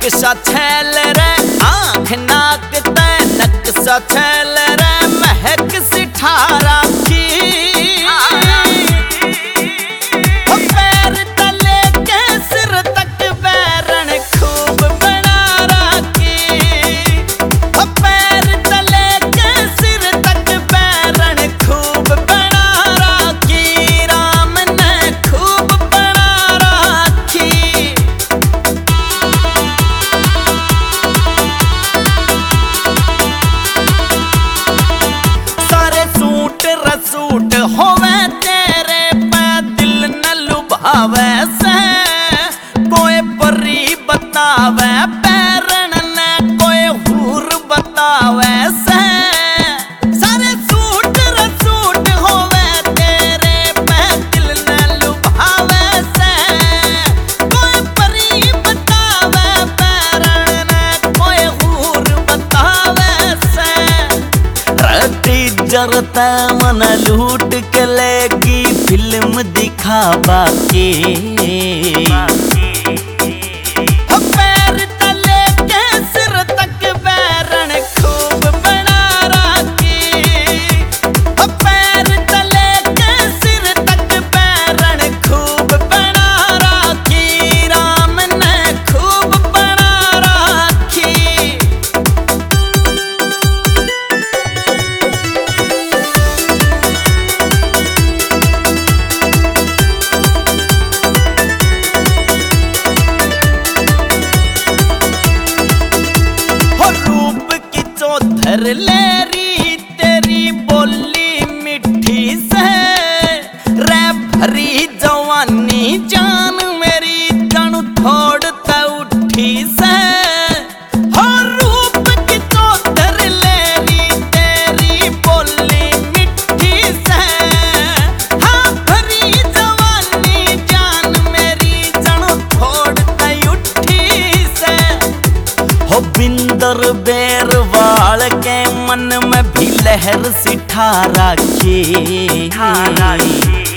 नक्शा छैल रे आँख नाक ते नक्शा छैल रे महक सिठारा की पैर तले के सिर तक बैरन खूब बना राखी पैर तले के सिर तक बैरन खूब बना राखी राम ने खूब बना राखी। सूट होवे तेरे पे दिल न लुभावे से कोई परी बतावे पैरन ने कोई हूर बतावे से सारे सूट होवे तेरे पे दिल न लुभावे से कोई परी बतावे पैरन ने कोई हूर बतावे से रटी जरता मन लूट के लेगी फिल्म दिखावा के पैर तले के सिर तक बैरन खूब बना राखी पैर तले के सिर तक बैरन खूब बना राखी राम ने खूब बना राखी। धर लेरी तेरी बोली मिठी से रे भरी जवानी जान मेरी जन थोड़ त उठी से हो रूप की चौधर लेरी तेरी बोली मिठी से हाँ भरी जवानी जान मेरी जन थोड़ त उठी से हो बिंदर बेर वाल के मन में भी लहर सिठा राखी।